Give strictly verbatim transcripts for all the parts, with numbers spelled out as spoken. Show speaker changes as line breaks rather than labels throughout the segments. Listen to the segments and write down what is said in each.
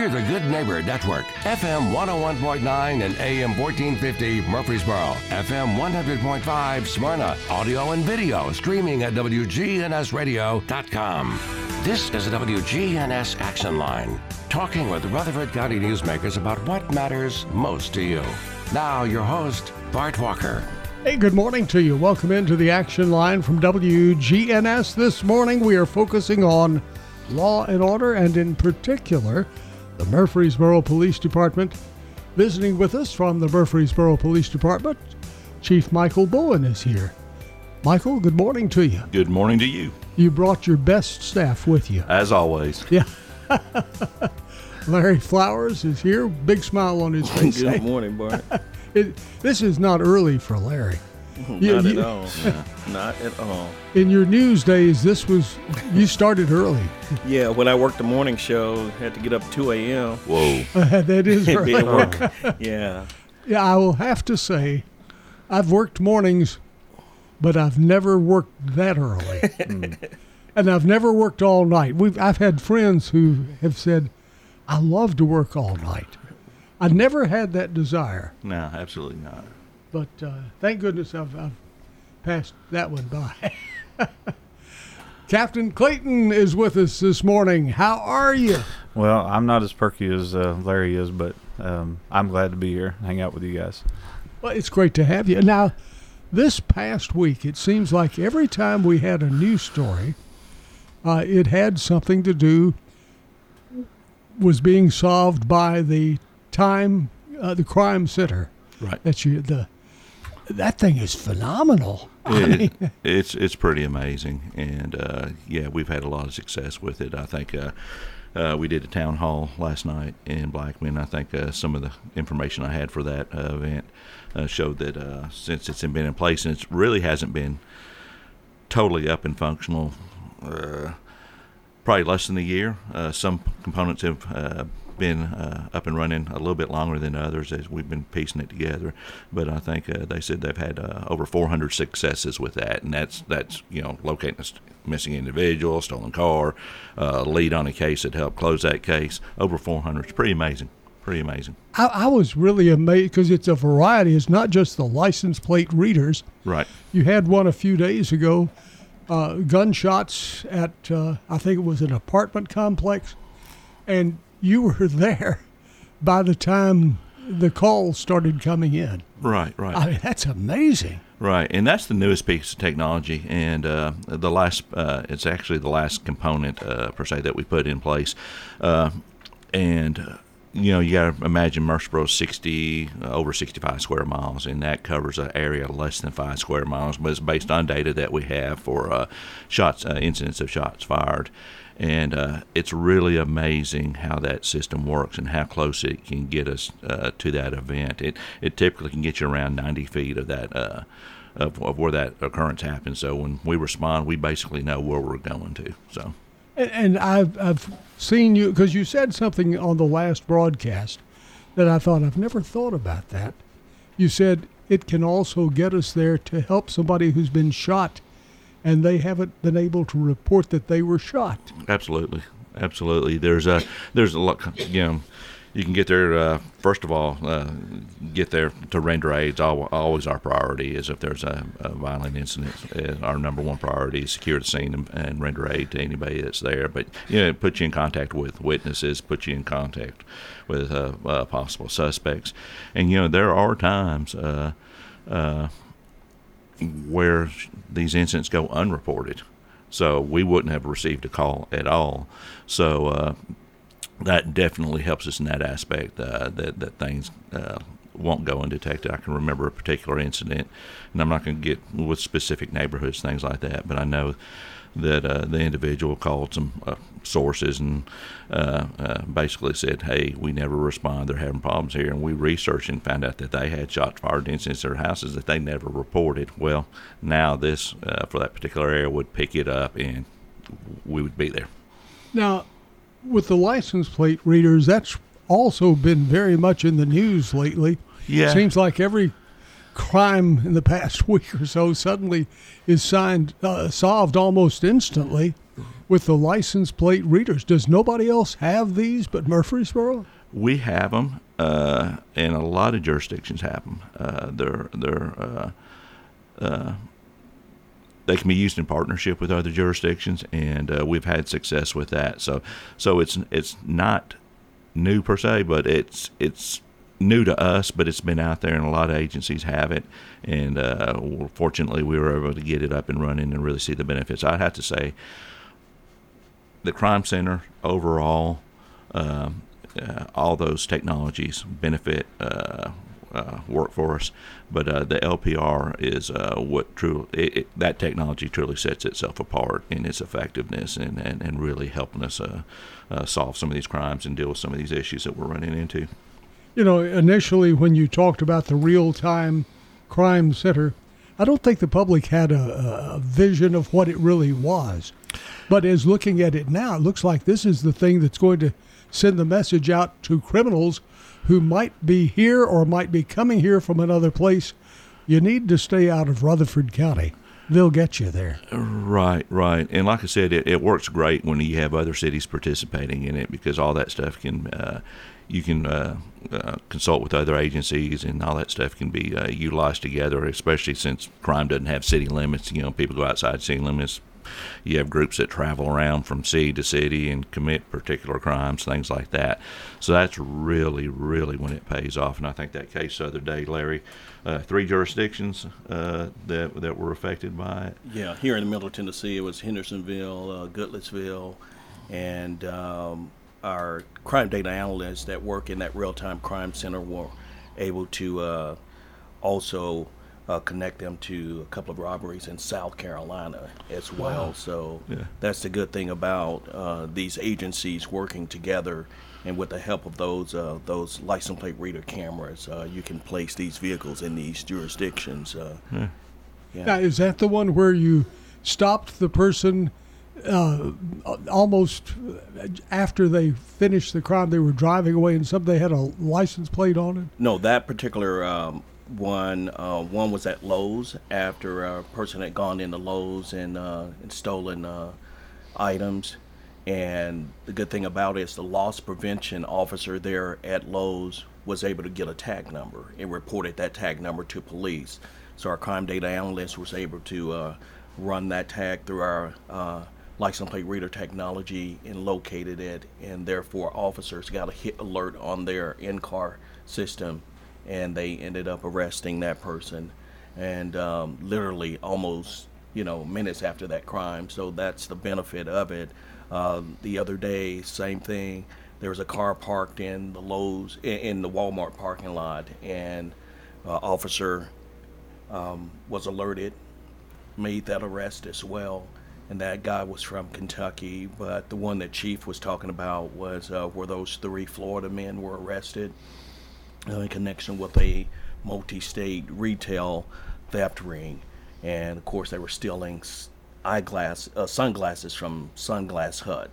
We're the Good Neighbor Network, F M one oh one point nine and A M fourteen fifty Murfreesboro, F M one hundred point five Smyrna, audio and video streaming at W G N S radio dot com. This is the W G N S Action Line, talking with Rutherford County newsmakers about what matters most to you. Now, your host, Bart Walker.
Hey, good morning to you. Welcome into the Action Line from W G N S. This morning we are focusing on law and order, and in particular, the Murfreesboro Police Department. Visiting with us from the Murfreesboro Police Department, Chief Michael Bowen is here. Michael, good morning to you.
Good morning to you.
You brought your best staff with you.
As always.
Yeah. Larry Flowers is here, big smile on his face.
Good morning, Bart.
It, this is not early for Larry.
Not
You-
at
you-
all. Not at all.
In your news days, this was, you started early.
Yeah, when I worked the morning show, had to get up two a.m.
Whoa.
That is
and be
right.
at work. Yeah.
Yeah, I will have to say, I've worked mornings, but I've never worked that early. And I've never worked all night. We've I've had friends who have said, I love to work all night. I never had that desire,
No, absolutely not.
but uh, thank goodness I've, I've passed that one by. Captain Clayton is with us this morning. How are you?
Well, I'm not as perky as uh, Larry is, but um, I'm glad to be here, hang out with you guys.
Well, it's great to have you. Now, this past week, it seems like every time we had a news story, uh, it had something to do, was being solved by the time, uh, the crime center.
Right.
That you, the, that thing is phenomenal. I
It,
mean,
it's it's pretty amazing, and uh, yeah, we've had a lot of success with it. I think uh, uh, we did a town hall last night in Blackman. I think uh, some of the information I had for that uh, event uh, showed that uh, since it's been in place, and it really hasn't been totally up and functional, uh, probably less than a year. Uh, some components have uh, been uh, up and running a little bit longer than others as we've been piecing it together. But I think uh, they said they've had uh, over four hundred successes with that, and that's that's you know locating a st- missing individual, stolen car, uh, lead on a case that helped close that case. Over four hundred. It's pretty amazing. Pretty amazing.
I, I was really amazed because it's a variety. It's not just the license plate readers.
Right.
You had one a few days ago, uh, gunshots at, uh, I think it was an apartment complex, and you were there by the time the calls started coming in.
Right. Right.
I mean, that's amazing.
Right, and that's the newest piece of technology, and uh, the last, uh, it's actually the last component, uh, per se, that we put in place. Uh, and, uh, you know, you got to imagine Murfreesboro sixty, uh, over sixty-five square miles, and that covers an area less than five square miles, but it's based on data that we have for uh, shots, uh, incidents of shots fired. And uh, it's really amazing how that system works and how close it can get us uh, to that event. It it typically can get you around ninety feet of that uh, of, of where that occurrence happens. So when we respond, we basically know where we're going to. So
And, and I've, I've seen you, because you said something on the last broadcast that I thought, I've never thought about that. You said it can also get us there to help somebody who's been shot and they haven't been able to report that they were shot.
absolutely, absolutely. There's a there's a lot. You know, you can get there. Uh, first of all, uh, get there to render aid. Al- Always our priority is if there's a, a violent incident. Uh, our number one priority is secure the scene and, and render aid to anybody that's there. But you know, put you in contact with witnesses, put you in contact with uh, uh, possible suspects, and you know there are times. Uh, uh, where these incidents go unreported. So we wouldn't have received a call at all. So uh, that definitely helps us in that aspect, uh, that, that things uh, won't go undetected. I can remember a particular incident, and I'm not going to get with specific neighborhoods, things like that, but I know that uh, the individual called some uh, sources and uh, uh, basically said, hey, we never respond, they're having problems here. And we researched and found out that they had shots fired incidents at their houses that they never reported. Well, now this, uh, for that particular area, would pick it up and we would be there.
Now, with the license plate readers, that's also been very much in the news lately.
Yeah.
Seems like every crime in the past week or so suddenly is signed, uh, solved almost instantly with the license plate readers. Does nobody else have these but Murfreesboro?
We have them, uh, and a lot of jurisdictions have them. Uh, they're they're uh, uh, they can be used in partnership with other jurisdictions, and uh, we've had success with that. So so it's it's not new per se, but it's it's new to us, but it's been out there, and a lot of agencies have it. And uh, fortunately, we were able to get it up and running and really see the benefits. I'd have to say, the Crime Center overall. Um, Uh, all those technologies benefit uh, uh, work for us, but uh, the L P R is uh, what true it, it, that technology truly sets itself apart in its effectiveness and, and, and really helping us uh, uh, solve some of these crimes and deal with some of these issues that we're running into.
You know, initially when you talked about the real-time crime center, I don't think the public had a, a vision of what it really was. But as looking at it now, it looks like this is the thing that's going to send the message out to criminals who might be here or might be coming here from another place. You need to stay out of Rutherford County. They'll get you there.
Right, right. And like I said, it, it works great when you have other cities participating in it, because all that stuff can, uh, you can uh, uh, consult with other agencies, and all that stuff can be uh, utilized together, especially since crime doesn't have city limits. You know, people go outside city limits. You have groups that travel around from city to city and commit particular crimes, things like that. So that's really, really when it pays off. And I think that case the other day, Larry, uh, three jurisdictions uh, that that were affected by it.
Yeah, here in the middle of Tennessee, it was Hendersonville, uh, Goodlettsville, and um, our crime data analysts that work in that real-time crime center were able to uh, also Uh, connect them to a couple of robberies in South Carolina as well. Wow. So yeah. That's the good thing about uh, these agencies working together, and with the help of those uh, those license plate reader cameras, uh, you can place these vehicles in these jurisdictions. Uh, yeah.
Yeah. Now, is that the one where you stopped the person uh, almost after they finished the crime? They were driving away, and some they had a license plate on it?
No, that particular um, One uh, one was at Lowe's after a person had gone into Lowe's and, uh, and stolen uh, items. And the good thing about it is the loss prevention officer there at Lowe's was able to get a tag number and reported that tag number to police. So our crime data analyst was able to uh, run that tag through our uh, license plate reader technology and located it, and therefore officers got a hit alert on their in-car system, and they ended up arresting that person, and um, literally almost, you know, minutes after that crime. So that's the benefit of it. Uh, the other day, same thing. There was a car parked in the Lowe's, in, in the Walmart parking lot, and uh, officer um, was alerted, made that arrest as well. And that guy was from Kentucky, but the one that Chief was talking about was uh, where those three Florida men were arrested Uh, in connection with a multi-state retail theft ring. And of course they were stealing eyeglass, uh, sunglasses from Sunglass Hut,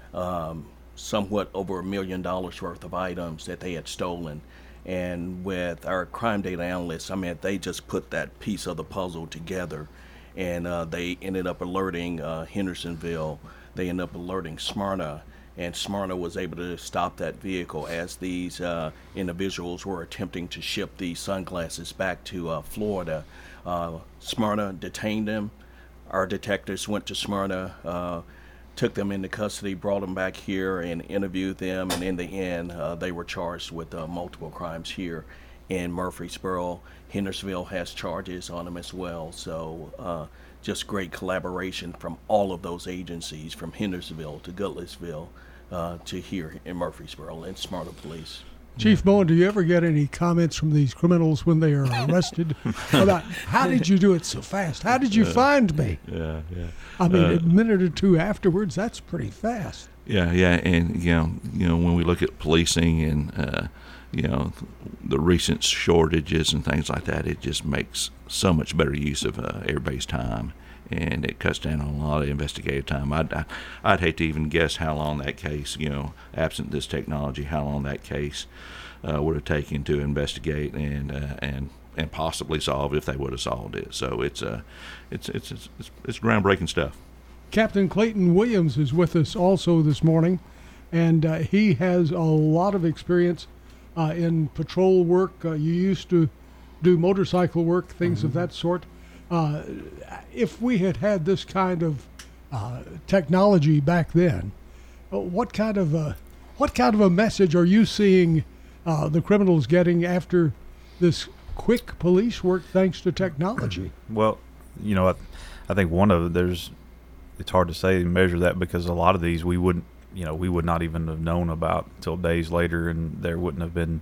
um, somewhat over a million dollars worth of items that they had stolen. And with our crime data analysts, I mean, they just put that piece of the puzzle together, and uh, they ended up alerting uh, Hendersonville. They ended up alerting Smyrna, and Smyrna was able to stop that vehicle as these uh, individuals were attempting to ship these sunglasses back to uh, Florida. Uh, Smyrna detained them. Our detectives went to Smyrna, uh, took them into custody, brought them back here, and interviewed them. And in the end, uh, they were charged with uh, multiple crimes here in Murfreesboro. Hendersonville has charges on them as well. So uh, just great collaboration from all of those agencies, from Hendersonville to Goodlettsville uh, to here in Murfreesboro and Smyrna Police.
Chief Bowen, do you ever get any comments from these criminals when they are arrested about, how did you do it so fast? How did you
uh,
find me?
Yeah, yeah.
I mean,
uh,
a minute or two afterwards, that's pretty fast.
Yeah, yeah, and you know, you know, when we look at policing and uh, you know, the recent shortages and things like that, it just makes so much better use of uh, everybody's time, and it cuts down on a lot of investigative time. I'd, I, I'd hate to even guess how long that case, you know, absent this technology, how long that case uh, would have taken to investigate and uh, and and possibly solve if they would have solved it. So it's uh, it's, it's it's it's it's groundbreaking stuff.
Captain Clayton Williams is with us also this morning, and uh, he has a lot of experience uh, in patrol work. Uh, you used to do motorcycle work, things mm-hmm. of that sort. Uh, if we had had this kind of uh, technology back then, what kind of a what kind of a message are you seeing uh, the criminals getting after this quick police work thanks to technology?
Well, you know, I, I think one of there's. It's hard to say and measure that because a lot of these we wouldn't, you know, we would not even have known about until days later, and there wouldn't have been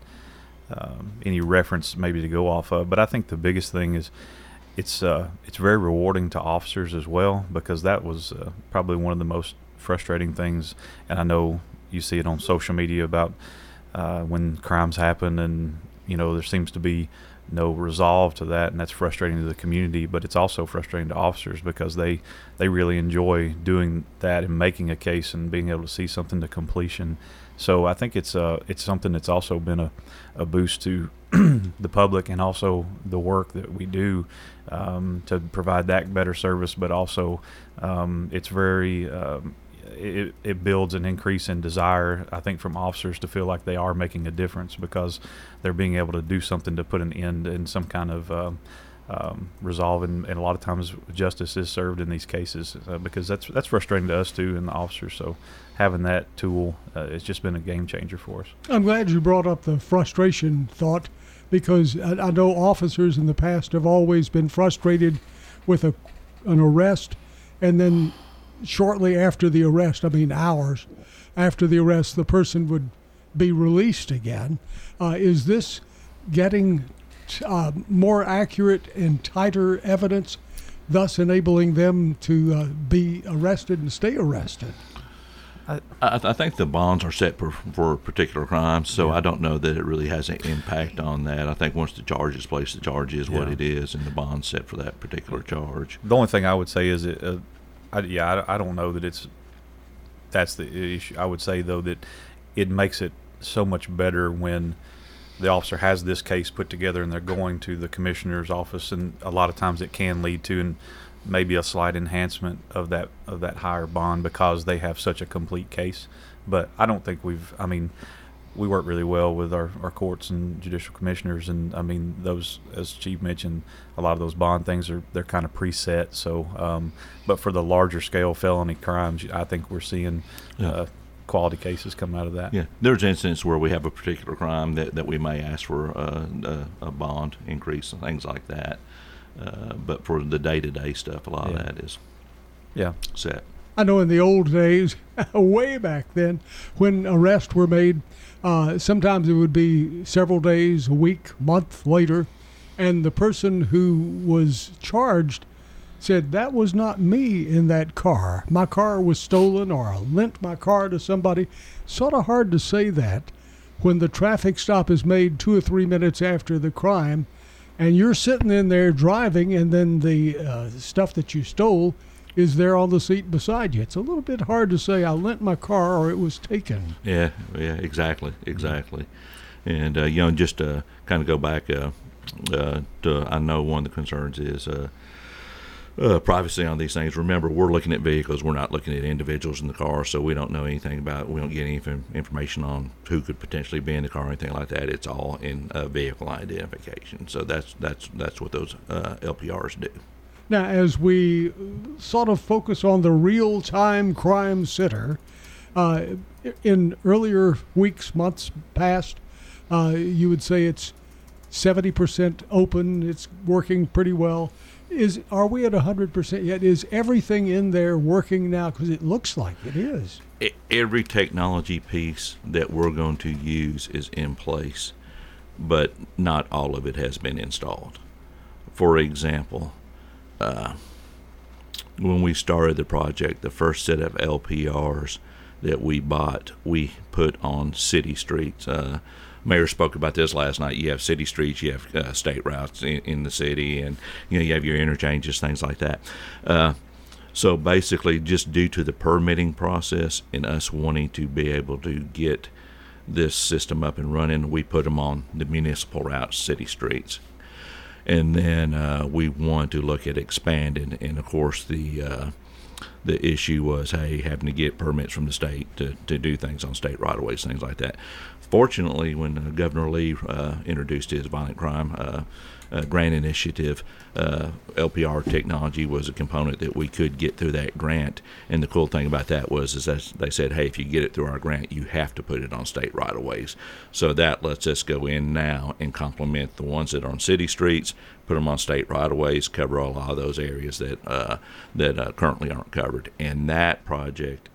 um, any reference maybe to go off of. But I think the biggest thing is it's uh, it's very rewarding to officers as well, because that was uh, probably one of the most frustrating things. And I know you see it on social media about uh, when crimes happen, and you know there seems to be no resolve to that, and that's frustrating to the community, but it's also frustrating to officers because they they really enjoy doing that and making a case and being able to see something to completion. So I think it's uh it's something that's also been a, a boost to the public and also the work that we do um, to provide that better service, but also um, it's very um, It, it builds an increase in desire, I think, from officers to feel like they are making a difference because they're being able to do something to put an end in some kind of um, um, resolve. And, and a lot of times justice is served in these cases uh, because that's that's frustrating to us, too, and the officers. So having that tool, uh, it's just been a game changer for us.
I'm glad you brought up the frustration thought because I, I know officers in the past have always been frustrated with a an arrest and then shortly after the arrest, I mean hours after the arrest, the person would be released again. Uh, is this getting uh, more accurate and tighter evidence, thus enabling them to uh, be arrested and stay arrested?
I, I, I think the bonds are set for, for particular crimes, so
yeah.
I don't know that it really has an impact on that. I think once the charge is placed, the charge is yeah. what it is, and the bond's set for that particular charge.
The only thing I would say is it, uh, I, yeah, I, I don't know that it's that's the issue. I would say, though, that it makes it so much better when the officer has this case put together and they're going to the commissioner's office, and a lot of times it can lead to and maybe a slight enhancement of that of that higher bond because they have such a complete case. But I don't think we've, I mean, we work really well with our, our courts and judicial commissioners, and I mean those, as Chief mentioned, a lot of those bond things are they're kind of preset. So, um, but for the larger scale felony crimes, I think we're seeing yeah. uh, quality cases come out of that.
Yeah, there's instances where we have a particular crime that, that we may ask for a, a, a bond increase and things like that. Uh, but for the day-to-day stuff, a lot
yeah.
of that is
yeah
set.
I know in the old days, way back then, when arrests were made, uh, sometimes it would be several days, a week, month later, and the person who was charged said, that was not me in that car. My car was stolen, or I lent my car to somebody. Sort of hard to say that when the traffic stop is made two or three minutes after the crime, and you're sitting in there driving, and then the uh, stuff that you stole is there on the seat beside you. It's a little bit hard to say I lent my car or it was taken.
Yeah, yeah, exactly, exactly. And, uh, you know, just to kind of go back uh, uh, to, I know one of the concerns is uh, uh, privacy on these things. Remember, we're looking at vehicles. We're not looking at individuals in the car, so we don't know anything about, we don't get any information on who could potentially be in the car or anything like that. It's all in uh, vehicle identification. So that's that's that's what those uh, L P Rs do.
Now, as we sort of focus on the real-time crime center, uh, in earlier weeks, months past, uh, you would say it's seventy percent open, it's working pretty well. Is Are we at one hundred percent yet? Is everything in there working now? Because it looks like it is.
Every technology piece that we're going to use is in place, but not all of it has been installed. For example, Uh, when we started the project, the first set of L P Rs that we bought, we put on city streets. Uh, Mayor spoke about this last night. You have city streets, you have uh, state routes in, in the city, and you know you have your interchanges, things like that. Uh, so basically, just due to the permitting process and us wanting to be able to get this system up and running, we put them on the municipal routes, city streets. and then uh, we want to look at expanding. And of course, the uh, the issue was, hey, having to get permits from the state to, to do things on state right-of-ways, things like that. Fortunately, when uh, Governor Lee uh, introduced his violent crime uh, uh, grant initiative, uh, L P R technology was a component that we could get through that grant. And the cool thing about that was is that they said, hey, if you get it through our grant, you have to put it on state right-of-ways. So that lets us go in now and complement the ones that are on city streets, put them on state right-of-ways, cover a lot of those areas that uh, that uh, currently aren't covered. And that project,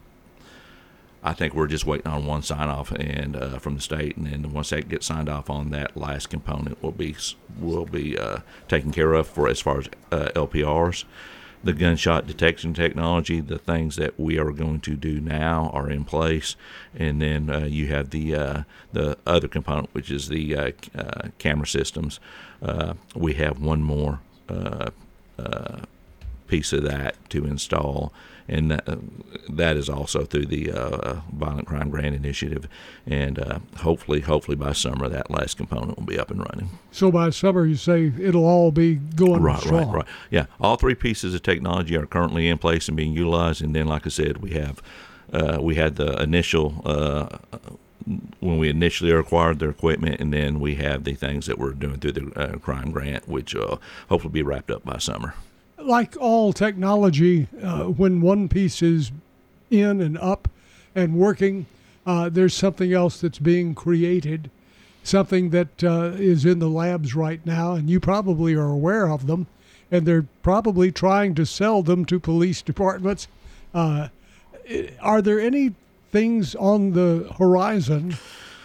I think we're just waiting on one sign-off and uh, from the state, and then once that gets signed off on, that last component will be will be uh, taken care of for as far as uh, L P Rs. The gunshot detection technology, the things that we are going to do now are in place, and then uh, you have the uh, the other component, which is the uh, uh, camera systems. Uh, we have one more uh, uh, piece of that to install, and that, uh, that is also through the uh, Violent Crime Grant Initiative, and uh, hopefully, hopefully by summer that last component will be up and running.
So by summer, you say it'll all be going
right,
strong.
Right, right, yeah. All three pieces of technology are currently in place and being utilized, and then, like I said, we have uh, we had the initial. Uh, when we initially acquired their equipment, and then we have the things that we're doing through the uh, crime grant, which uh, hopefully be wrapped up by summer.
Like all technology, uh, when one piece is in and up and working, uh, there's something else that's being created, something that uh, is in the labs right now, and you probably are aware of them, and they're probably trying to sell them to police departments. Uh, are there any things on the horizon?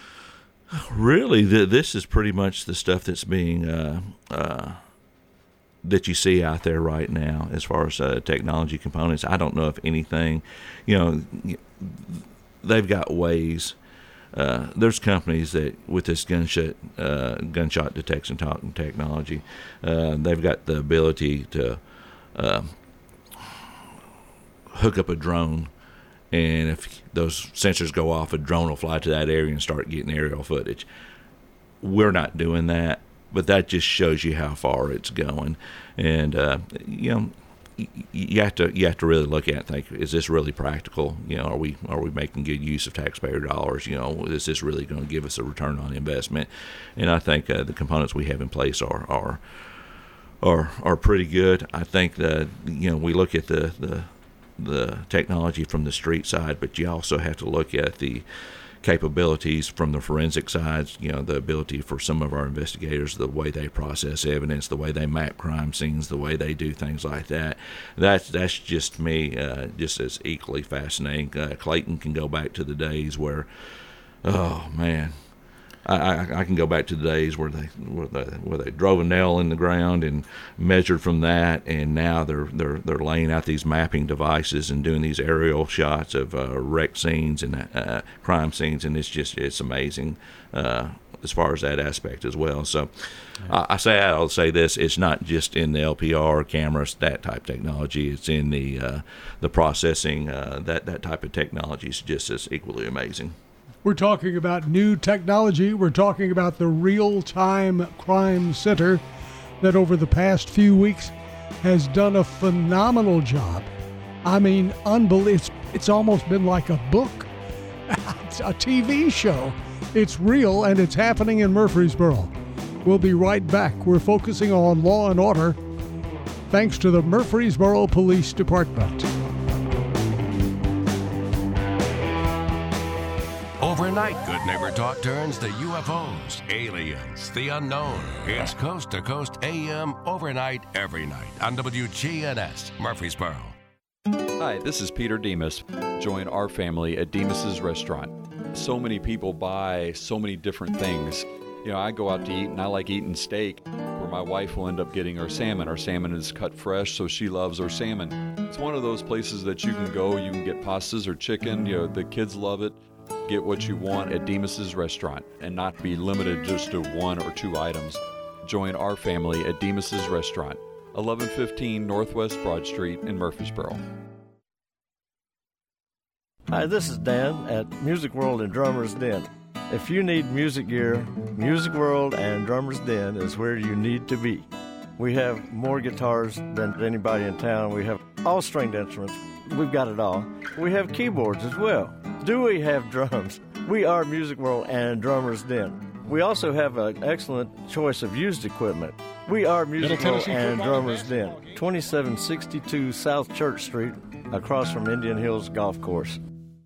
Really, the, this is pretty much the stuff that's being uh, uh, that you see out there right now as far as uh, technology components. I don't know if anything, you know, they've got ways. Uh, there's companies that with this gunshot uh, gunshot detection technology, uh, they've got the ability to uh, hook up a drone. And if those sensors go off, a drone will fly to that area and start getting aerial footage. We're not doing that, but that just shows you how far it's going. And uh, you know, you have to you have to really look at it and think: is this really practical? You know, are we are we making good use of taxpayer dollars? You know, is this really going to give us a return on investment? And I think uh, the components we have in place are are are are pretty good. I think that you know we look at the the the technology from the street side, but you also have to look at the capabilities from the forensic sides, you know, the ability for some of our investigators, the way they process evidence, the way they map crime scenes, the way they do things like that. That's that's just me, uh, just as equally fascinating. Uh, Clayton can go back to the days where, oh man, I, I, I can go back to the days where they where they where they drove a nail in the ground and measured from that, and now they're they're they're laying out these mapping devices and doing these aerial shots of uh, wreck scenes and uh, crime scenes, and it's just it's amazing uh, as far as that aspect as well. So yeah. I, I say I'll say this: it's not just in the L P R cameras, that type technology. It's in the uh, the processing uh, that that type of technology is just as equally amazing.
We're talking about new technology. We're talking about the Real-Time Crime Center that over the past few weeks has done a phenomenal job. I mean, unbelievable. It's, it's almost been like a book. It's a T V show. It's real, and it's happening in Murfreesboro. We'll be right back. We're focusing on law and order thanks to the Murfreesboro Police Department.
Overnight, Good Neighbor Talk turns to U F Os, aliens, the unknown. It's Coast to Coast A M overnight every night on W G N S Murfreesboro.
Hi, this is Peter Demas. Join our family at Demas's Restaurant. So many people buy so many different things. You know, I go out to eat and I like eating steak, where my wife will end up getting our salmon. Our salmon is cut fresh, so she loves our salmon. It's one of those places that you can go, you can get pastas or chicken, you know, the kids love it. Get what you want at Demas's Restaurant and not be limited just to one or two items. Join our family at Demas's Restaurant, eleven fifteen Northwest Broad Street in Murfreesboro.
Hi, this is Dan at Music World and Drummers Den. If you need music gear, Music World and Drummers Den is where you need to be. We have more guitars than anybody in town. We have all stringed instruments. We've got it all. We have keyboards as well. Do we have drums? We are Music World and Drummers Den. We also have an excellent choice of used equipment. We are Music World and Drummers Den, twenty-seven sixty-two South Church Street, across from Indian Hills Golf Course.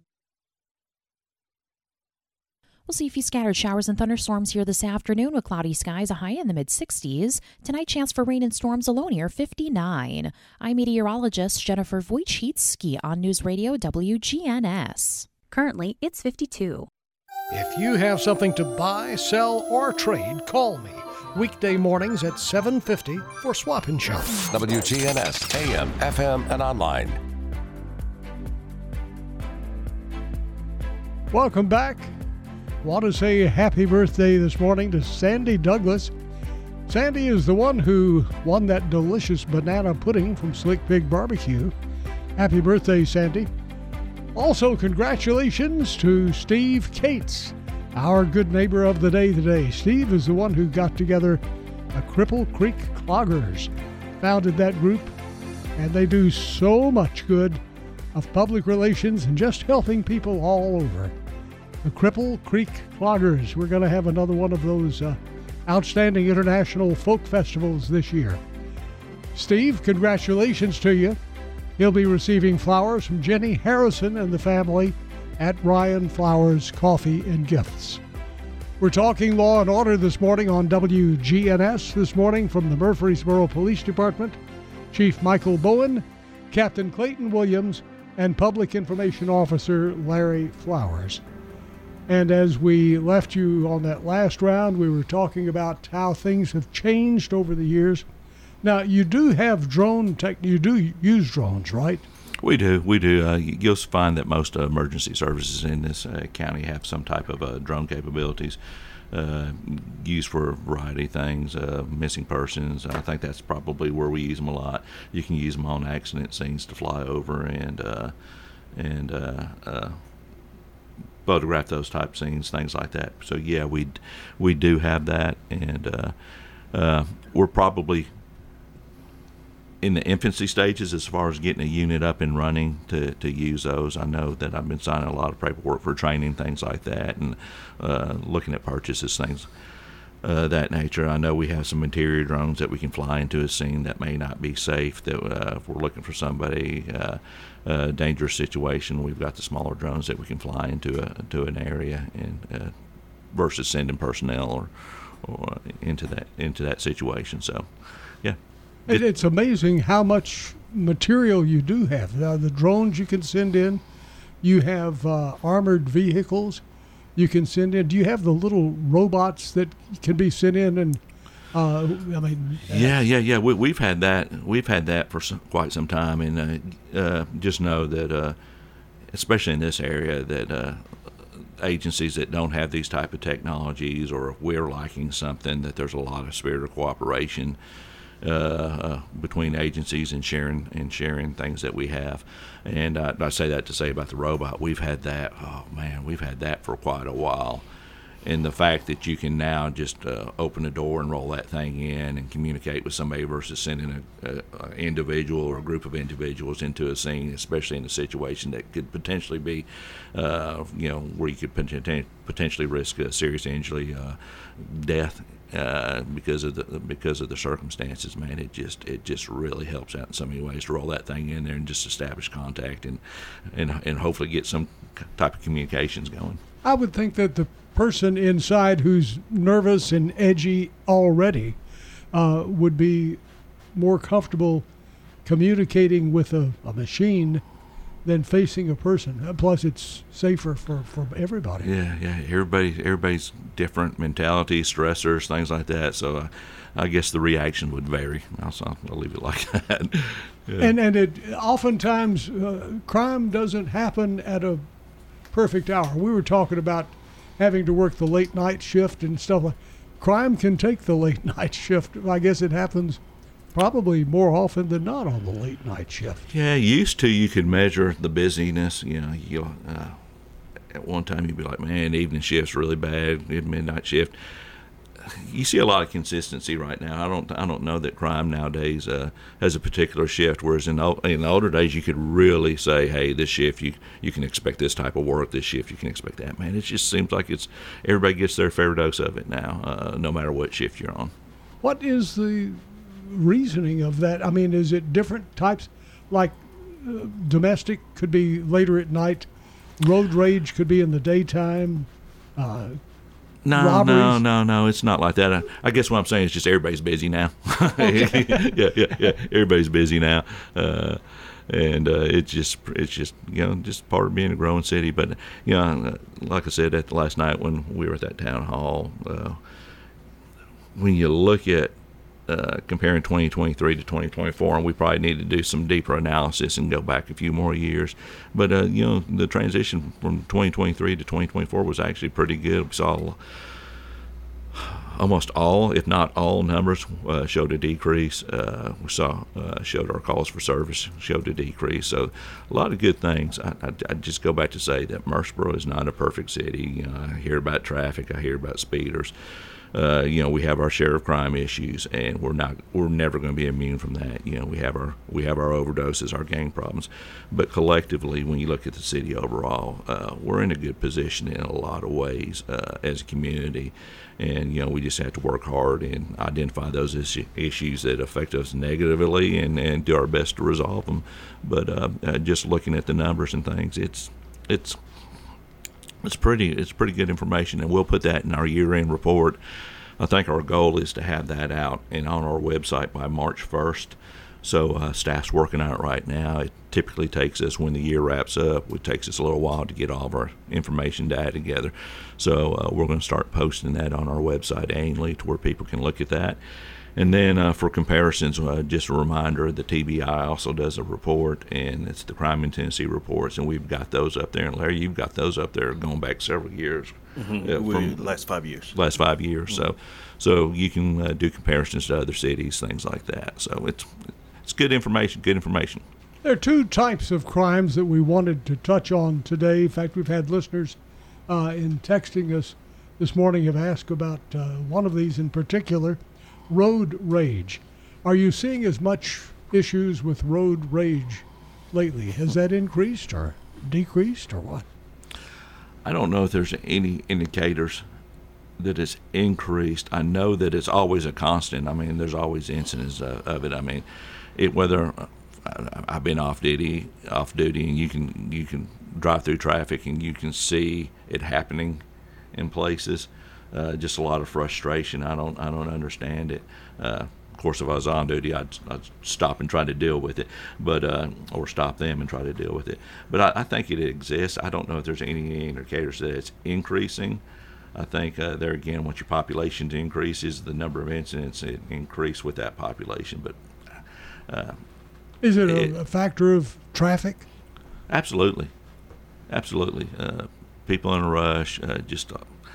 We'll see a few scattered showers and thunderstorms here this afternoon with cloudy skies, a high in the mid-sixties. Tonight, chance for rain and storms alone here, fifty-nine. I'm meteorologist Jennifer Wojcicki on News Radio W G N S.
Currently, it's fifty-two.
If you have something to buy, sell, or trade, call me. Weekday mornings at seven fifty for Swap and Shop.
W G N S, A M, F M, and online.
Welcome back. Want to say happy birthday this morning to Sandy Douglas. Sandy is the one who won that delicious banana pudding from Slick Pig Barbecue. Happy birthday, Sandy. Also, congratulations to Steve Cates, our good neighbor of the day today. Steve is the one who got together a Cripple Creek Cloggers, founded that group, and they do so much good of public relations and just helping people all over. The Cripple Creek Cloggers. We're going to have another one of those uh, outstanding international folk festivals this year. Steve, congratulations to you. He'll be receiving flowers from Jenny Harrison and the family at Ryan Flowers Coffee and Gifts. We're talking law and order this morning on W G N S. This morning from the Murfreesboro Police Department, Chief Michael Bowen, Captain Clayton Williams, and Public Information Officer Larry Flowers. And as we left you on that last round, we were talking about how things have changed over the years. Now, you do have drone tech, you do use drones, right?
We do, we do. Uh, you'll find that most uh, emergency services in this uh, county have some type of uh, drone capabilities uh, used for a variety of things, uh, missing persons. I think that's probably where we use them a lot. You can use them on accident scenes to fly over and uh, and uh, uh, photograph those type scenes, things like that. So yeah, we we do have that, and uh, uh, we're probably in the infancy stages as far as getting a unit up and running to, to use those. I know that I've been signing a lot of paperwork for training, things like that, and uh, looking at purchases, things uh, that nature. I know we have some interior drones that we can fly into a scene that may not be safe, that uh, if we're looking for somebody uh, a dangerous situation, we've got the smaller drones that we can fly into a to an area and uh, versus sending personnel or or into that into that situation. So yeah.
It, it's amazing how much material you do have. Uh, the drones you can send in, you have uh, armored vehicles you can send in. Do you have the little robots that can be sent in? And uh, I mean, uh,
yeah, yeah, yeah. We, we've had that. We've had that for some, quite some time, and uh, uh, just know that, uh, especially in this area, that uh, agencies that don't have these type of technologies, or if we're lacking something, that there's a lot of spirit of cooperation Uh, uh, between agencies and sharing and sharing things that we have. And uh, I say that to say about the robot, we've had that, oh man, we've had that for quite a while. And the fact that you can now just uh, open a door and roll that thing in and communicate with somebody versus sending an individual or a group of individuals into a scene, especially in a situation that could potentially be, uh, you know, where you could poten- potentially risk a serious injury, uh, death, uh, because of the because of the circumstances. Man, it just it just really helps out in so many ways to roll that thing in there and just establish contact and and and hopefully get some type of communications going.
I would think that the person inside who's nervous and edgy already uh, would be more comfortable communicating with a, a machine than facing a person. Plus, it's safer for, for everybody.
Yeah, yeah. Everybody, everybody's different mentality, stressors, things like that. So, uh, I guess the reaction would vary. I'll, I'll leave it like that. Yeah.
And and it oftentimes uh, crime doesn't happen at a perfect hour. We were talking about having to work the late night shift and stuff like. Crime can take the late night shift. I guess it happens probably more often than not on the late night shift.
Yeah, used to you could measure the busyness. You know, you uh, at one time you'd be like, man, evening shift's really bad, midnight shift. you see a lot of consistency right now. I don't I don't know that crime nowadays uh, has a particular shift. Whereas in the, in the older days, you could really say, hey, this shift you you can expect this type of work. This shift you can expect that. Man, it just seems like it's everybody gets their fair dose of it now, uh, no matter what shift you're on.
What is the reasoning of that? I mean, is it different types? Like uh, domestic could be later at night. Road rage could be in the daytime. Uh,
No,
robberies?
no, no, no. It's not like that. I, I guess what I'm saying is just everybody's busy now.
Okay.
yeah, yeah, yeah. Everybody's busy now, uh, and uh, it's just, it's just, you know, just part of being a growing city. But you know, like I said, at the last night when we were at that town hall, uh, when you look at uh, comparing twenty twenty-three to twenty twenty-four, and we probably need to do some deeper analysis and go back a few more years. But uh, you know, the transition from twenty twenty-three to twenty twenty-four was actually pretty good. We saw almost all, if not all, numbers uh, showed a decrease. Uh, we saw uh, showed our calls for service showed a decrease. So a lot of good things. I, I, I just go back to say that Murfreesboro is not a perfect city. You know, I hear about traffic. I hear about speeders. Uh, you know, we have our share of crime issues, and we're not, we're never going to be immune from that. You know, we have our, we have our overdoses, our gang problems, but collectively, when you look at the city overall, uh, we're in a good position in a lot of ways uh, as a community, and you know, we just have to work hard and identify those issue, issues that affect us negatively, and, and do our best to resolve them. But uh, uh, just looking at the numbers and things, it's, it's. It's pretty. It's pretty good information, and we'll put that in our year-end report. I think our goal is to have that out and on our website by March first. So uh, staff's working on it right now. It typically takes us, when the year wraps up, it takes us a little while to get all of our information data together. So uh, we're going to start posting that on our website annually to where people can look at that. And then uh, for comparisons, uh, just a reminder, the T B I also does a report, and it's the Crime and Tendency reports, and we've got those up there. And Larry, you've got those up there going back several years.
Mm-hmm.
Uh,
We-
from
last five years.
Last five years.
Mm-hmm.
So so you can uh, do comparisons to other cities, things like that. So it's it's good information, good information.
There are two types of crimes that we wanted to touch on today. In fact, we've had listeners uh, in texting us this morning have asked about uh, one of these in particular. Road rage. Are you seeing as much issues with road rage lately? Has that increased or decreased or what?
I don't know if there's any indicators that it's increased. I know that it's always a constant. I mean, there's always incidents of, of it. I mean, it whether I, I've been off duty, off duty, and you can you can drive through traffic and you can see it happening in places. Uh, just a lot of frustration. I don't I don't understand it. Uh, of course, if I was on duty, I'd, I'd stop and try to deal with it, but uh, or stop them and try to deal with it. But I, I think it exists. I don't know if there's any indicators that it's increasing. I think uh, there again, once your population increases, the number of incidents it increase with that population. But uh,
is it a,
it,
a factor of traffic?
Absolutely, absolutely. Uh, people in a rush, uh, just. Uh,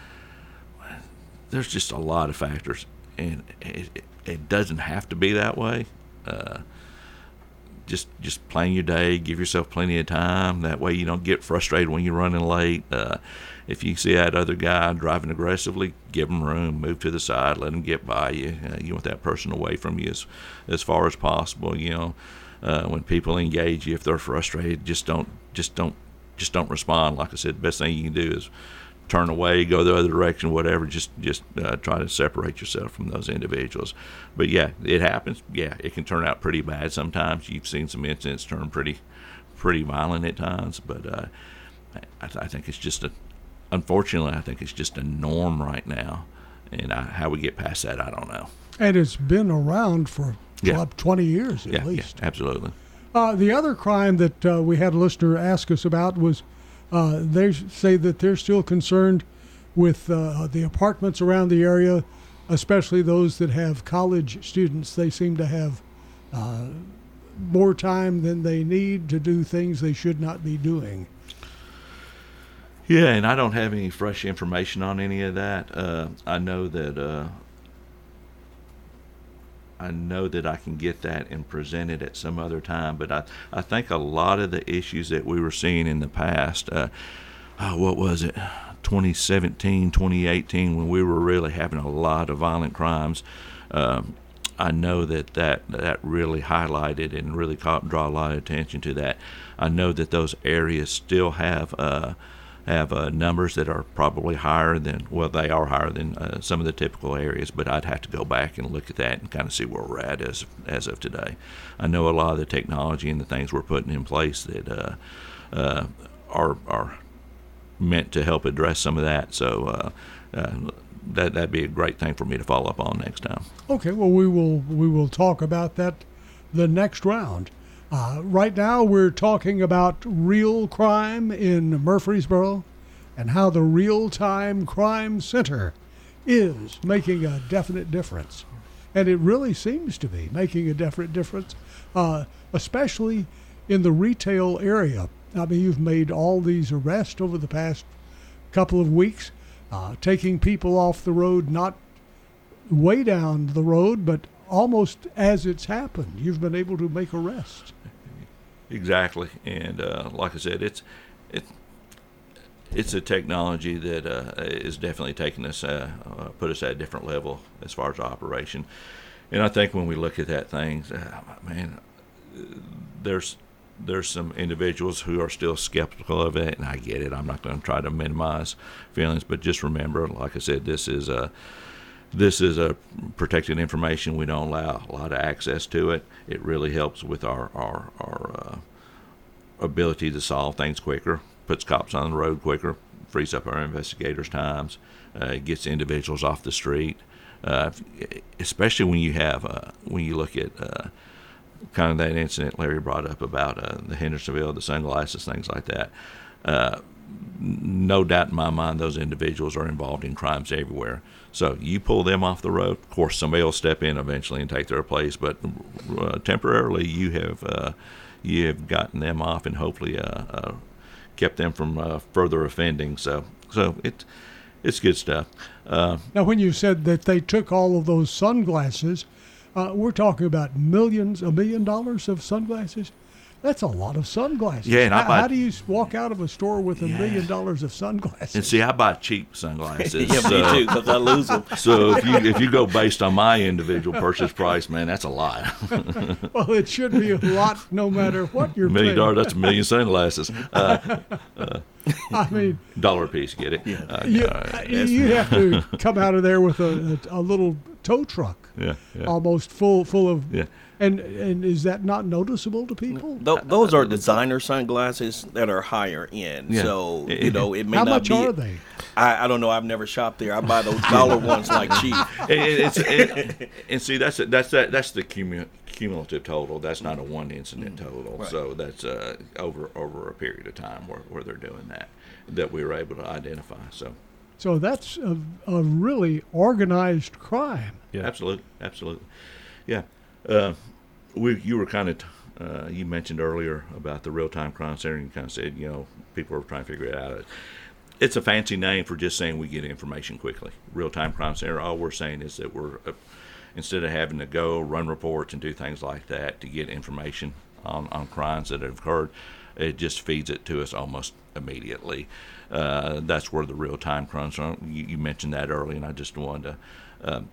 There's just a lot of factors, and it, it, it doesn't have to be that way. Uh, just just plan your day, give yourself plenty of time. That way you don't get frustrated when you're running late. Uh, if you see that other guy driving aggressively, give him room, move to the side, let him get by you. Uh, you want that person away from you as, as far as possible. You know, uh, when people engage you, if they're frustrated, just don't just don't just don't respond. Like I said, the best thing you can do is turn away, go the other direction, whatever. Just just uh, try to separate yourself from those individuals. But yeah, it happens. Yeah, it can turn out pretty bad sometimes. You've seen some incidents turn pretty pretty violent at times. But uh, I, I think it's just a, unfortunately, I think it's just a norm right now. And I, how we get past that, I don't know.
And it's been around for
Yeah.
twenty years at
Yeah,
least.
yeah, absolutely.
Uh, the other crime that uh, we had a listener ask us about was uh, they say that they're still concerned with uh, the apartments around the area, especially those that have college students. They seem to have uh, more time than they need to do things they should not be doing.
Yeah, and I don't have any fresh information on any of that. Uh, I know that uh, I know that I can get that and present it at some other time. But I, I think a lot of the issues that we were seeing in the past, uh, oh, what was it, twenty seventeen, twenty eighteen, when we were really having a lot of violent crimes, um, I know that, that that really highlighted and really caught, draw a lot of attention to that. I know that those areas still have uh, have uh, numbers that are probably higher than, well, they are higher than uh, some of the typical areas, but I'd have to go back and look at that and kind of see where we're at as as of today. I know a lot of the technology and the things we're putting in place that uh, uh, are are meant to help address some of that. So uh, uh, that that'd be a great thing for me to follow up on next time.
Okay, well, we will we will talk about that the next round. Uh, right now, we're talking about real crime in Murfreesboro and how the Real-Time Crime Center is making a definite difference. And it really seems to be making a definite difference, uh, especially in the retail area. I mean, you've made all these arrests over the past couple of weeks, uh, taking people off the road, not way down the road, but almost as it's happened. You've been able to make arrests.
Exactly, and uh, like I said, it's it, it's a technology that uh, is definitely taking us, uh, uh, put us at a different level as far as operation. And I think when we look at that thing, uh, man, there's there's some individuals who are still skeptical of it, and I get it. I'm not going to try to minimize feelings, but just remember, like I said, this is a This is a protected information. We don't allow a lot of access to it. It really helps with our our, our uh, ability to solve things quicker, puts cops on the road quicker, frees up our investigators' times, uh, gets individuals off the street. Uh, especially when you have uh, when you look at uh, kind of that incident Larry brought up about uh, the Hendersonville, the sunglasses, things like that. Uh, no doubt in my mind, those individuals are involved in crimes everywhere. So you pull them off the road, of course, somebody will step in eventually and take their place. But uh, temporarily, you have uh, you have gotten them off and hopefully uh, uh, kept them from uh, further offending. So so it it's good stuff. Uh,
now, when you said that they took all of those sunglasses, uh, we're talking about millions, a million dollars of sunglasses. That's a lot of sunglasses.
Yeah, and
how,
I buy,
how do you walk out of a store with a
yeah.
million dollars of sunglasses?
And see, I buy cheap sunglasses.
yeah,
so,
me too, because I lose them.
So if you if you go based on my individual purchase price, man, that's a lot.
Well, it should be a lot, no matter what you're
million
paying.
dollars, that's a million sunglasses. Uh, uh,
I mean,
dollar a piece, get it?
Yeah.
Uh,
you,
uh,
you have to come out of there with a, a, a little tow truck,
yeah, yeah.
almost full full of.
Yeah.
And and is that not noticeable to people?
Th- those are designer sunglasses that are higher end.
Yeah.
So, you know, it may
How
not
much
be.
are they?
I, I don't know. I've never shopped there. I buy those dollar ones like cheap.
It, it, it's, it, and see, that's a, that's that that's the cumu- cumulative total. That's not a one incident total.
Right.
So that's uh, over over a period of time where, where they're doing that that we were able to identify. So.
So that's a, a really organized crime.
Yeah, absolutely, absolutely. Yeah, uh, we you were kind of t- uh, you mentioned earlier about the Real-Time Crime Center, and you kind of said, you know, people are trying to figure it out. It's a fancy name for just saying we get information quickly. Real-Time Crime Center. All we're saying is that we're uh, instead of having to go run reports and do things like that to get information on, on crimes that have occurred, it just feeds it to us almost immediately. Uh, that's where the Real-Time Crime Center. You, you mentioned that earlier, and I just wanted to. Um,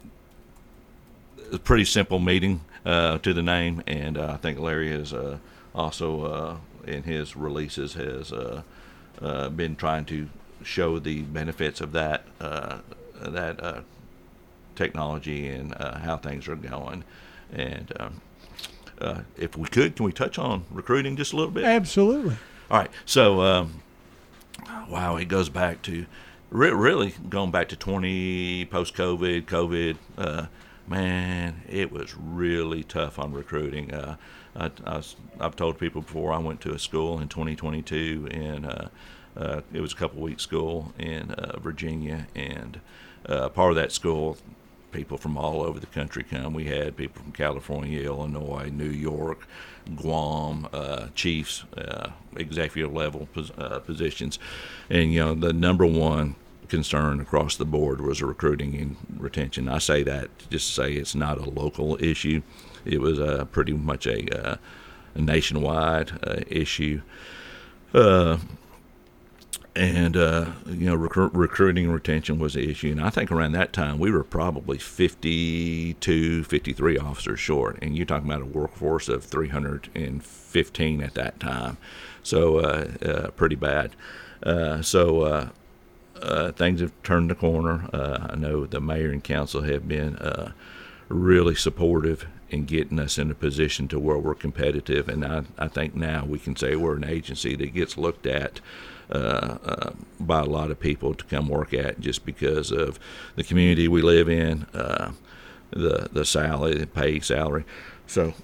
a pretty simple meeting uh, to the name, and uh, I think Larry has uh, also uh, in his releases has uh, uh, been trying to show the benefits of that uh, that uh, technology and uh, how things are going. And um, uh, if we could, can we touch on recruiting just a little bit?
Absolutely.
All right. So, um, wow, it goes back to re- really going back to twenty post-COVID, COVID. Uh, Man, it was really tough on recruiting. Uh, I, I was, I've told people before, I went to a school in twenty twenty-two, and uh, uh, it was a couple-week school in uh, Virginia, and uh, part of that school, people from all over the country come. We had people from California, Illinois, New York, Guam, uh, chiefs, uh, executive-level pos- uh, positions, and, you know, the number one concern across the board was recruiting and retention. I say that just to say it's not a local issue. It was uh, pretty much a, uh, a nationwide uh, issue. Uh, And, uh, you know, recru- recruiting and retention was the issue. And I think around that time, we were probably fifty-two, fifty-three officers short. And you're talking about a workforce of three hundred fifteen at that time. So uh, uh, pretty bad. Uh, so uh, uh, things have turned the corner. Uh, I know the mayor and council have been uh, really supportive in getting us in a position to where we're competitive. And I, I think now we can say we're an agency that gets looked at Uh, uh, by a lot of people to come work at, just because of the community we live in, uh, the the salary, the pay salary. So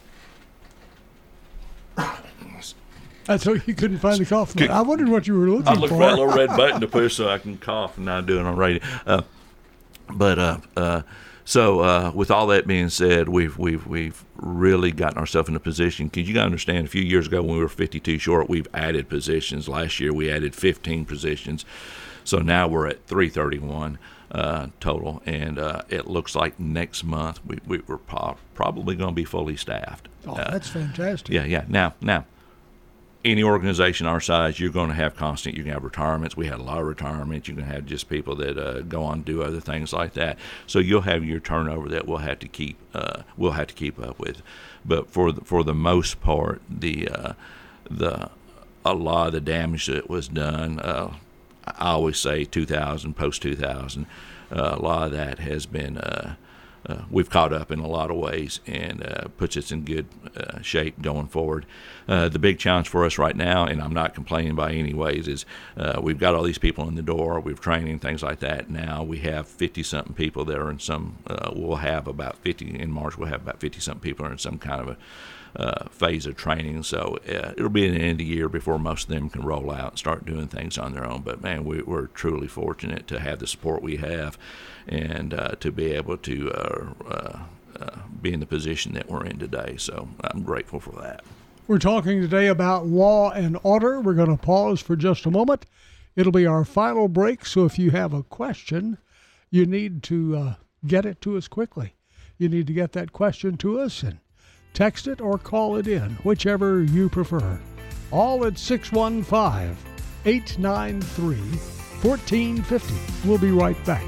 that's why you couldn't find the cough button. I wondered what you were looking
I looked
for.
for that little red button to push so I can cough and not do it on radio. Uh, but uh, uh, so uh, with all that being said, we've we've we've really gotten ourselves in a position. Because you got to understand, a few years ago when we were fifty-two short, we've added positions. Last year we added fifteen positions, so now we're at three thirty-one uh, total. And uh, it looks like next month we, we we're po- probably going to be fully staffed.
Oh,
uh,
that's fantastic.
Yeah, yeah. Now, now. Any organization our size, you're going to have constant. You're going to have retirements. We had a lot of retirements. You're going to have just people that uh, go on and do other things like that. So you'll have your turnover that we'll have to keep. Uh, we'll have to keep up with. But for the, for the most part, the uh, the a lot of the damage that was done. Uh, I always say two thousand, post two thousand. Uh, a lot of that has been. Uh, Uh, we've caught up in a lot of ways, and uh, puts us in good uh, shape going forward. Uh, the big challenge for us right now, and I'm not complaining by any ways, is uh, we've got all these people in the door. We've training, things like that. Now we have fifty-something people that are in some, uh, we'll have about fifty, in March we'll have about fifty-something people are in some kind of a uh, phase of training. So uh, it'll be at the end of the year before most of them can roll out and start doing things on their own. But, man, we, we're truly fortunate to have the support we have, and uh, to be able to uh, uh, uh, be in the position that we're in today. So I'm grateful for that.
We're talking today about law and order. We're going to pause for just a moment. It'll be our final break, so if you have a question, you need to uh, get it to us quickly. You need to get that question to us and text it or call it in, whichever you prefer. All at six one five, eight nine three, one four five zero. We'll be right back.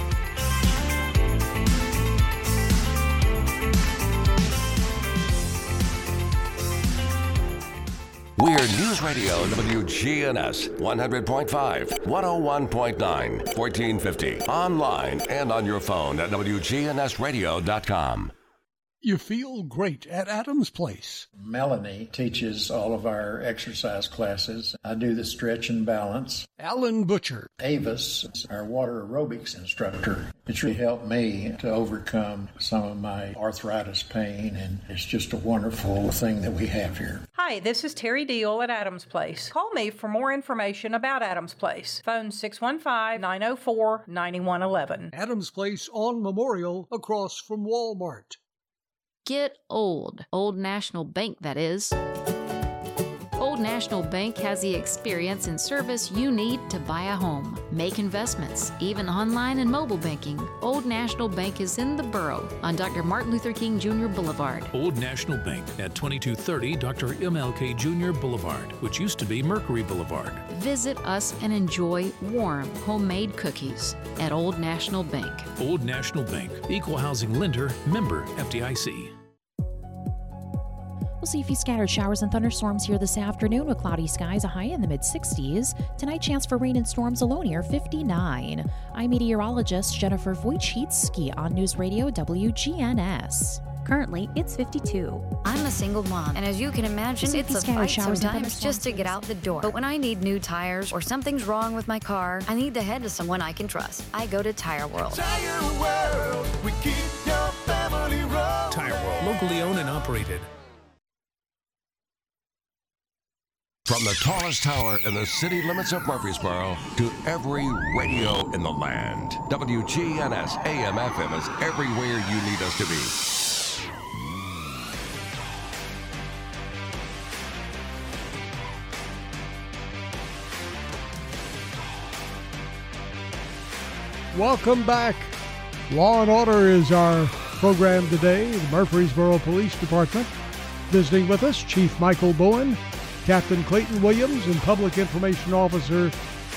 We're News Radio W G N S one hundred point five, one oh one point nine, fourteen fifty. Online and on your phone at W G N S radio dot com.
You feel great at Adams Place.
Melanie teaches all of our exercise classes. I do the stretch and balance.
Alan Butcher.
Avis is our water aerobics instructor. It's really helped me to overcome some of my arthritis pain, and it's just a wonderful thing that we have here.
Hi, this is Terry Deal at Adams Place. Call me for more information about Adams Place. Phone six one five, nine oh four, nine one one one.
Adams Place on Memorial, across from Walmart.
Get old. Old National Bank, that is. Old National Bank has the experience and service you need to buy a home, make investments, even online and mobile banking. Old National Bank is in the borough on Doctor Martin Luther King Junior Boulevard.
Old National Bank at twenty-two thirty Doctor M L K Junior Boulevard, which used to be Mercury Boulevard.
Visit us and enjoy warm, homemade cookies at Old National Bank.
Old National Bank, equal housing lender, member F D I C.
We'll see a few scattered showers and thunderstorms here this afternoon with cloudy skies, a high in the mid sixties. Tonight, chance for rain and storms alone near fifty-nine. I'm meteorologist Jennifer Wojcicki on News Radio W G N S.
Currently, it's fifty-two.
I'm a single mom, and as you can imagine,
We'll
it's a fight sometimes just to get out the door. But when I need new tires or something's wrong with my car, I need to head to someone I can trust. I go to Tire World.
Tire World, we keep your family rolling.
Tire World, locally owned and operated.
From the tallest tower in the city limits of Murfreesboro to every radio in the land, W G N S A M F M is everywhere you need us to be.
Welcome back. Law and Order is our program today. The Murfreesboro Police Department. Visiting with us, Chief Michael Bowen, Captain Clayton Williams, and Public Information Officer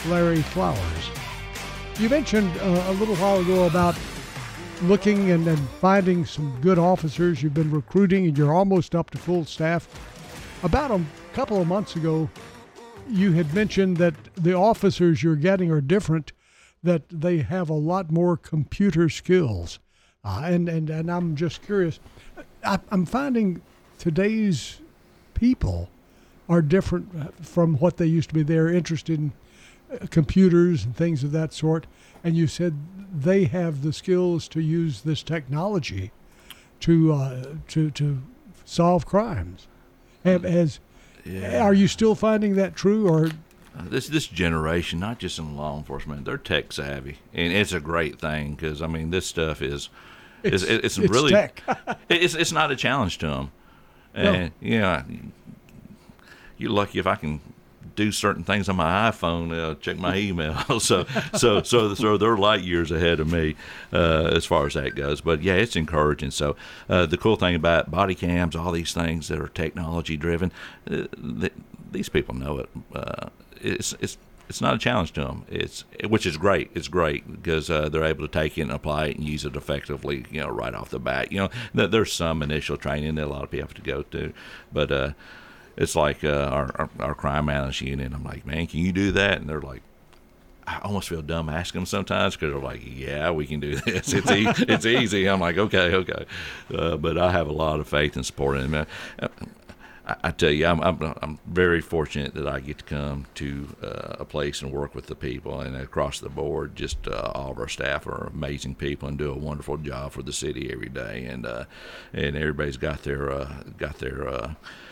Larry Flowers. You mentioned uh, a little while ago about looking and, and finding some good officers. You've been recruiting and you're almost up to full staff. About a couple of months ago, you had mentioned that the officers you're getting are different, that they have a lot more computer skills. Uh, and, and, and I'm just curious. I, I'm finding today's people are different from what they used to be. They're interested in uh, computers and things of that sort. And you said they have the skills to use this technology to uh, to to solve crimes. Have, has,
Yeah.
Are you still finding that true, or?
Uh, this this generation, not just in law enforcement, they're tech savvy, and it's a great thing because I mean this stuff is,
It's,
is it's,
it's
really
tech.
it's it's not a challenge to them, and
No.
you know, you're lucky if I can do certain things on my iPhone, uh, check my email. so so so so they're light years ahead of me uh, as far as that goes. But yeah, it's encouraging. So uh, the cool thing about body cams, all these things that are technology driven, uh, th- these people know it. Uh, it's it's it's not a challenge to them. It's which is great. It's great because uh, they're able to take it and apply it and use it effectively. You know, right off the bat. You know, th- there's some initial training that a lot of people have to go to, but. Uh, It's like uh, our, our our crime analyst unit. I'm like, man, can you do that? And they're like, I almost feel dumb asking them sometimes because they're like, yeah, we can do this. It's e- it's easy. I'm like, okay, okay. Uh, but I have a lot of faith and support in them. I, I tell you, I'm, I'm I'm very fortunate that I get to come to uh, a place and work with the people, and across the board, just uh, all of our staff are amazing people and do a wonderful job for the city every day, and uh, and everybody's got their uh, got their uh,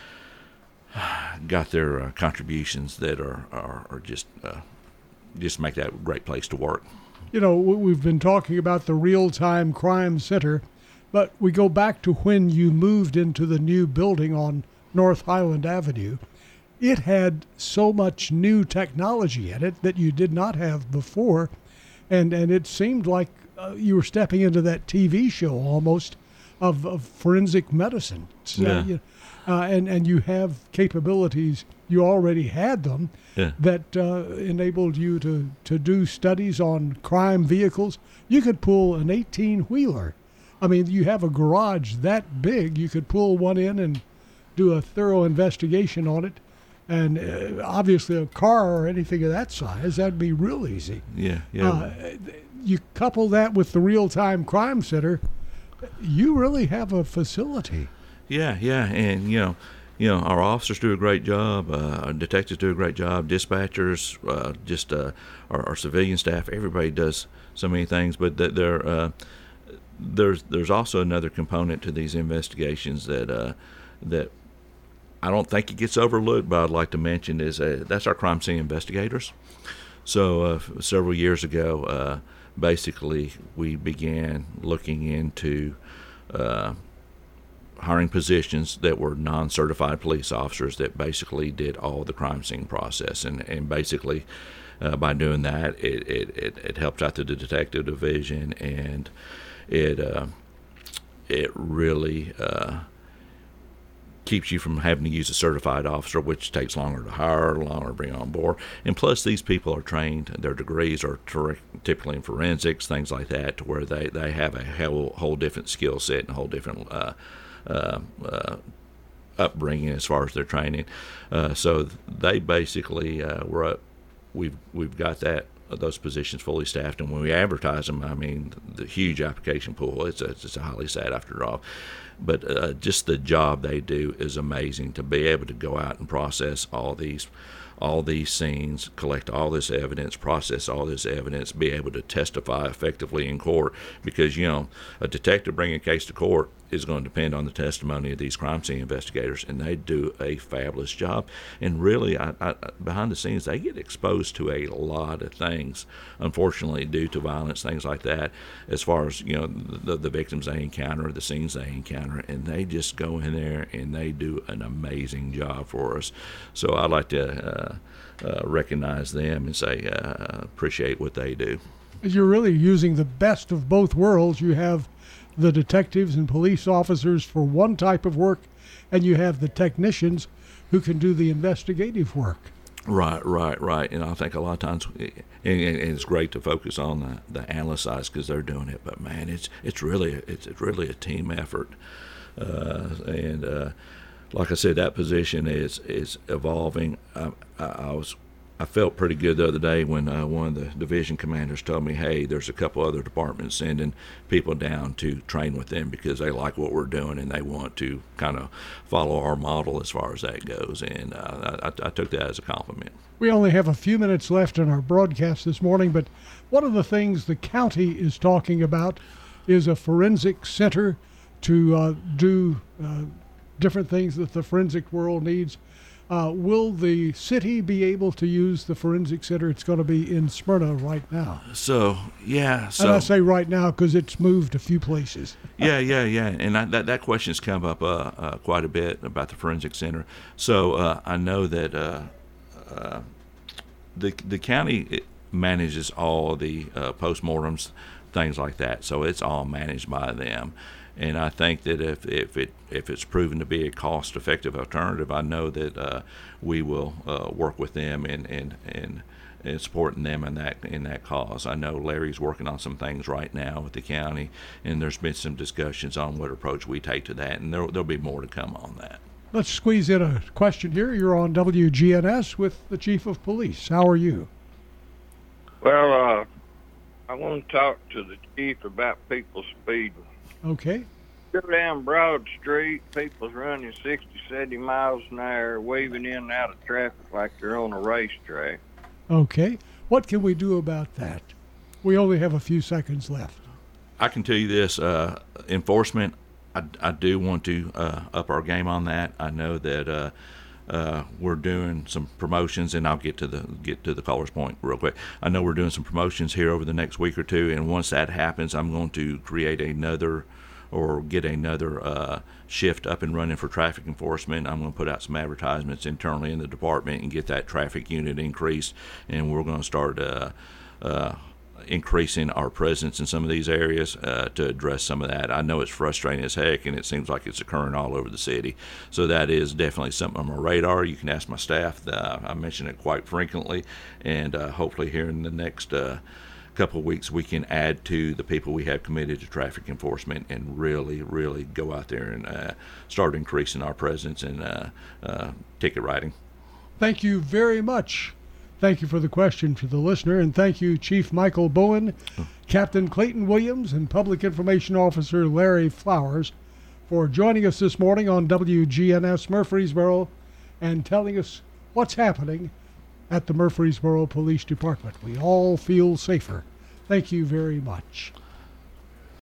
got their uh, contributions that are are, are just uh, just make that a great place to work.
You know, we've been talking about the Real-Time Crime Center, but we go back to when you moved into the new building on North Highland Avenue. It had so much new technology in it that you did not have before, and, and it seemed like uh, you were stepping into that T V show almost of, of forensic medicine. So,
Yeah.
you, uh, and, and you have capabilities, you already had them,
Yeah.
that uh, enabled you to, to do studies on crime vehicles. You could pull an eighteen-wheeler. I mean, you have a garage that big, you could pull one in and do a thorough investigation on it. And uh, obviously a car or anything of that size, that'd be real easy.
Yeah, yeah.
Uh, you couple that with the Real-Time Crime Center, you really have a facility.
Yeah, yeah, and you know, you know, our officers do a great job. Uh, our detectives do a great job. Dispatchers, uh, just uh, our, our civilian staff, everybody does so many things. But that there, uh, there's there's also another component to these investigations that uh, that I don't think it gets overlooked, but I'd like to mention is uh, that's our crime scene investigators. So uh, several years ago, uh, basically, we began looking into uh, hiring positions that were non-certified police officers that basically did all the crime scene process. And, and basically, uh, by doing that, it, it, it, it helps out the detective division, and it, uh, it really uh, keeps you from having to use a certified officer, which takes longer to hire, longer to bring on board. And plus, these people are trained, their degrees are ter- typically in forensics, things like that, to where they, they have a whole, whole different skill set and a whole different uh, uh, uh, upbringing as far as their training. Uh, so they basically uh, were up, we've, we've got that those positions fully staffed, and when we advertise them, I mean, the huge application pool, it's a, it's a highly sought after job. But uh, just the job they do is amazing, to be able to go out and process all these all these scenes, collect all this evidence, process all this evidence, be able to testify effectively in court, because, you know, a detective bringing a case to court is going to depend on the testimony of these crime scene investigators, and they do a fabulous job. And really, I, I, behind the scenes, they get exposed to a lot of things, unfortunately, due to violence, things like that, as far as, you know, the, the victims they encounter, the scenes they encounter, and they just go in there and they do an amazing job for us. So I'd like to uh, uh, recognize them and say uh, appreciate what they do.
You're really using the best of both worlds. You have the detectives and police officers for one type of work, and you have the technicians who can do the investigative work.
Right, right, right. And I think a lot of times, and, and it's great to focus on the, the analyst side because they're doing it. But man, it's it's really it's, it's really a team effort. Uh, and uh, like I said, that position is is evolving. I, I, I was I felt pretty good the other day when uh, one of the division commanders told me, hey, there's a couple other departments sending people down to train with them because they like what we're doing and they want to kind of follow our model as far as that goes. And uh, I, I took that as a compliment.
We only have a few minutes left in our broadcast this morning, but one of the things the county is talking about is a forensic center to uh, do uh, different things that the forensic world needs. Uh, will the city be able to use the forensic center? It's going to be in Smyrna right now.
So, yeah. So,
and I say right now because it's moved a few places.
yeah, yeah, yeah. And I, that, that question's come up uh, uh, quite a bit about the forensic center. So uh, I know that uh, uh, the, the county manages all the uh, postmortems, things like that. So it's all managed by them. And I think that if, if it if it's proven to be a cost-effective alternative, I know that uh, we will uh, work with them and and, and and supporting them in that in that cause. I know Larry's working on some things right now with the county, and there's been some discussions on what approach we take to that, and there there'll be more to come on that.
Let's squeeze in a question here. You're on W G N S with the Chief of Police. How are you?
Well, uh, I want to talk to the chief about people speeding.
Okay.
Go down Broad Street, people's running sixty, seventy miles an hour, waving in and out of traffic like they're on a racetrack.
Okay. What can we do about that? We only have a few seconds left.
I can tell you this, uh, enforcement, I, I do want to uh, up our game on that. I know that uh, uh, we're doing some promotions, and I'll get to the get to the caller's point real quick. I know we're doing some promotions here over the next week or two, and once that happens, I'm going to create another or get another uh, shift up and running for traffic enforcement. I'm going to put out some advertisements internally in the department and get that traffic unit increased, and we're going to start uh, uh, increasing our presence in some of these areas uh, to address some of that. I know it's frustrating as heck, and it seems like it's occurring all over the city. So that is definitely something on my radar. You can ask my staff. Uh, I mention it quite frequently, and uh, hopefully here in the next uh, couple of weeks we can add to the people we have committed to traffic enforcement and really, really go out there and uh, start increasing our presence in uh, uh, ticket writing.
Thank you very much. Thank you for the question to the listener, and thank you, Chief Michael Bowen, Captain Clayton Williams, and Public Information Officer Larry Flowers for joining us this morning on W G N S Murfreesboro and telling us what's happening at the Murfreesboro Police Department. We all feel safer. Thank you very much.